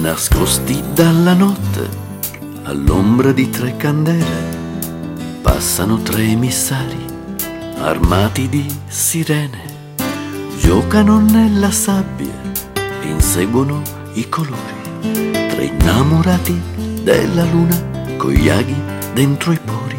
Nascosti dalla notte, all'ombra di 3 candele, passano 3 emissari, armati di sirene. Giocano nella sabbia, inseguono i colori, 3 innamorati della luna, con gli aghi dentro i pori.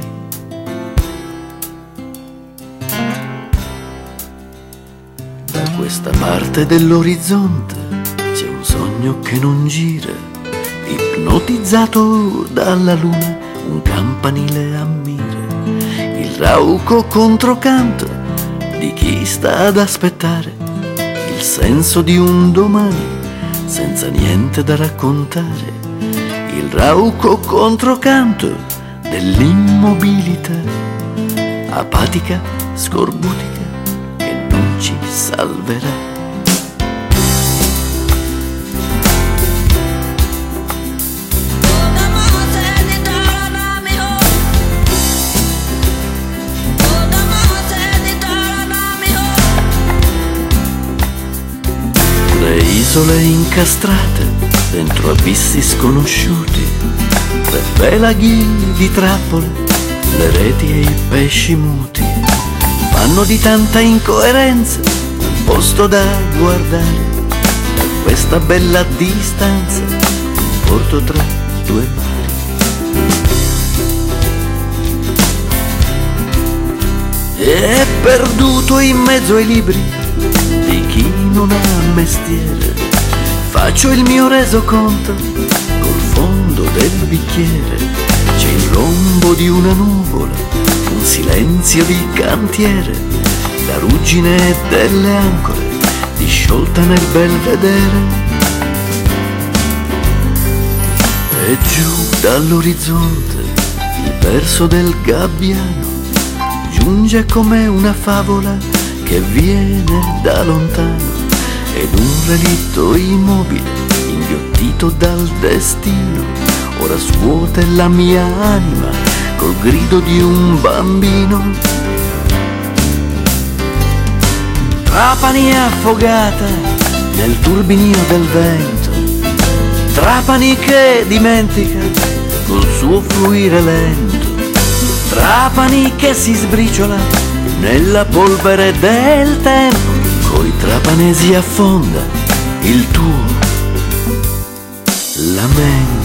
Da questa parte dell'orizzonte c'è un sogno che non gira, ipnotizzato dalla luna un campanile ammira, il rauco controcanto di chi sta ad aspettare il senso di un domani senza niente da raccontare, il rauco controcanto dell'immobilità apatica, scorbutica, che non ci salverà. Le isole incastrate dentro abissi sconosciuti, 3 pelaghi di trappole, le reti e i pesci muti, fanno di tanta incoerenza un posto da guardare. Da questa bella distanza, un porto tra 2 mari. È perduto in mezzo ai libri di chi non ha mestiere, faccio il mio resoconto col fondo del bicchiere. C'è il rombo di una nuvola, un silenzio di cantiere, la ruggine delle ancore disciolta nel belvedere. E giù dall'orizzonte il verso del gabbiano giunge come una favola che viene da lontano, ed un relitto immobile inghiottito dal destino ora scuote la mia anima col grido di un bambino. Trapani affogata nel turbinio del vento, Trapani che dimentica col suo fluire lento, Trapani che si sbriciola nella polvere del tempo, coi trapanesi affonda il tuo lamento.